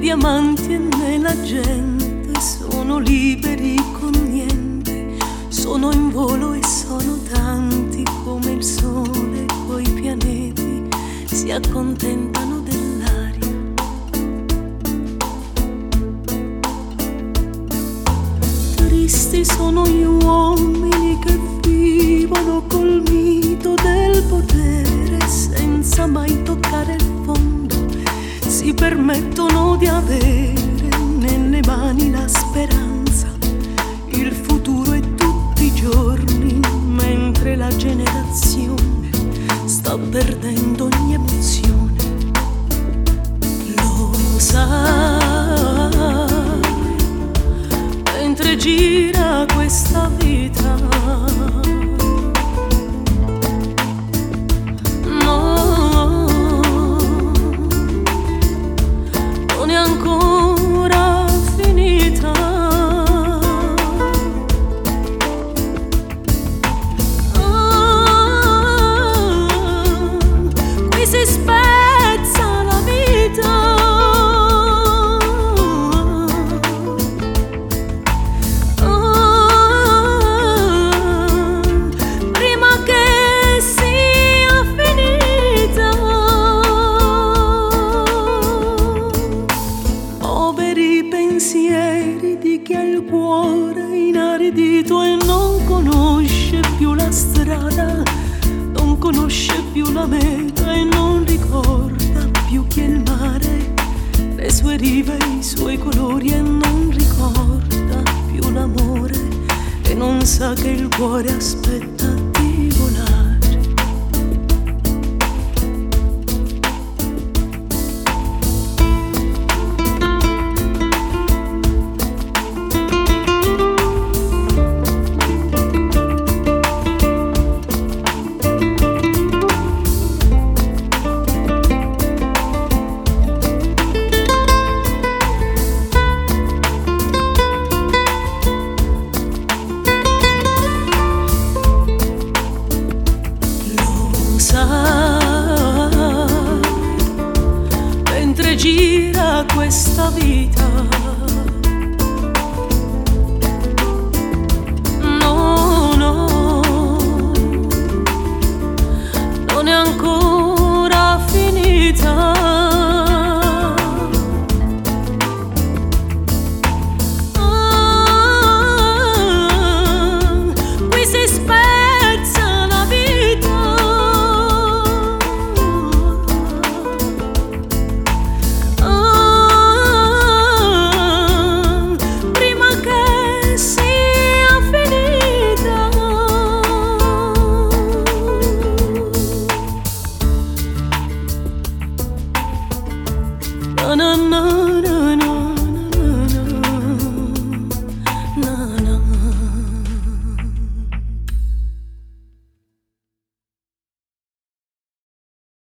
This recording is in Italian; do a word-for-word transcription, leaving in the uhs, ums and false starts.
diamanti e nella gente, sono liberi con niente, sono in volo e sono tanti come il sole coi pianeti, si accontentano dell'aria. Tristi sono gli uomini che vivono col mito del potere, senza mai toccare il fondo, si permettono di avere nelle mani la speranza, il futuro e tutti i giorni, mentre la generazione sta perdendo ogni emozione. Lo sai, mentre gira questa vita, ancora finita. Ah, qui si spezza la vita. Ah, prima che sia finita. Poveri pensieri di chi ha il cuore inaridito e non conosce più la strada, non conosce più la meta e non ricorda più chi è il mare, le sue rive, i suoi colori, e non ricorda più l'amore e non sa che il cuore aspetta di volare. Mentre gira questa vita, no, no, non è ancora finita. Ah, qui si spezza la vita. Na na na.